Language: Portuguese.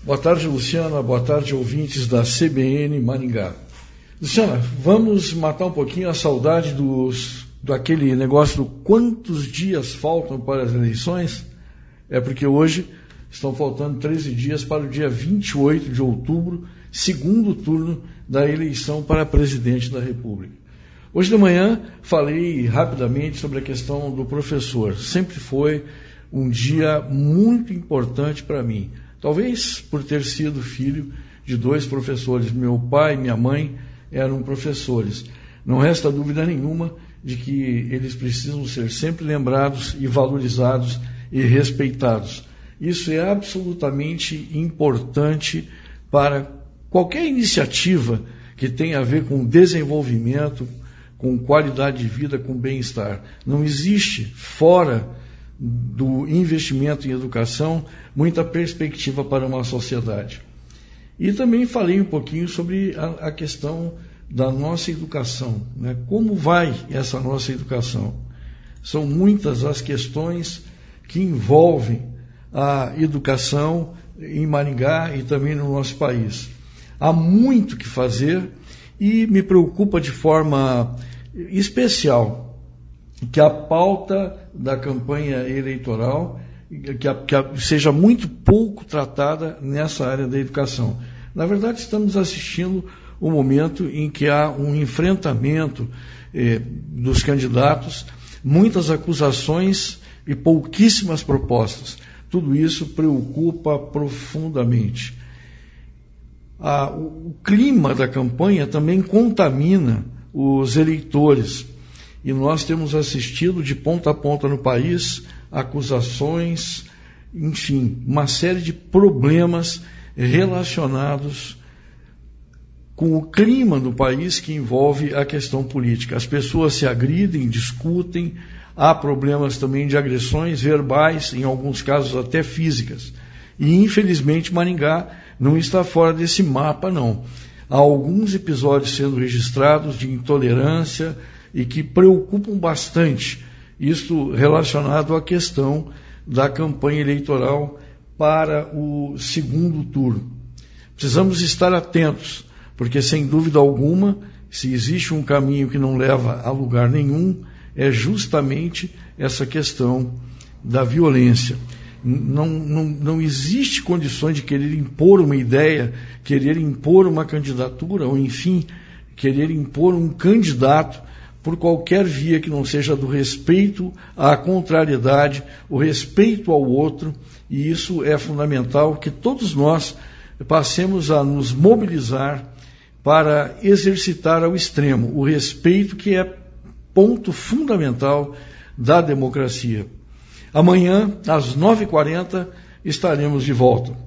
Boa tarde, Luciana. Boa tarde, ouvintes da CBN Maringá. Luciana, vamos matar um pouquinho a saudade daquele negócio do quantos dias faltam para as eleições? É porque hoje estão faltando 13 dias para o dia 28 de outubro, segundo turno da eleição para presidente da República. Hoje de manhã falei rapidamente sobre a questão do professor. Sempre foi um dia muito importante para mim. Talvez por ter sido filho de dois professores. Meu pai e minha mãe eram professores. Não resta dúvida nenhuma de que eles precisam ser sempre lembrados e valorizados e respeitados. Isso é absolutamente importante para qualquer iniciativa que tenha a ver com desenvolvimento, com qualidade de vida, com bem-estar. Não existe, fora do investimento em educação, muita perspectiva para uma sociedade. E também falei um pouquinho sobre a questão da nossa educação, né? Como vai essa nossa educação? São muitas as questões que envolvem a educação em Maringá e também no nosso país. Há muito que fazer e me preocupa de forma especial que a pauta da campanha eleitoral que seja muito pouco tratada nessa área da educação. Na verdade, estamos assistindo um momento em que há um enfrentamento dos candidatos, muitas acusações e pouquíssimas propostas. Tudo isso preocupa profundamente. O clima da campanha também contamina os eleitores. E nós temos assistido de ponta a ponta no país acusações, enfim, uma série de problemas relacionados com o clima do país que envolve a questão política. As pessoas se agridem, discutem, há problemas também de agressões verbais, em alguns casos até físicas. E, infelizmente, Maringá não está fora desse mapa, não. Há alguns episódios sendo registrados de intolerância e que preocupam bastante, isto relacionado à questão da campanha eleitoral para o segundo turno. Precisamos estar atentos, porque sem dúvida alguma, se existe um caminho que não leva a lugar nenhum, é justamente essa questão da violência. Não existe condições de querer impor uma ideia, querer impor uma candidatura, ou enfim, querer impor um candidato por qualquer via que não seja do respeito à contrariedade, o respeito ao outro, e isso é fundamental que todos nós passemos a nos mobilizar para exercitar ao extremo o respeito, que é ponto fundamental da democracia. Amanhã, às 9h40, estaremos de volta.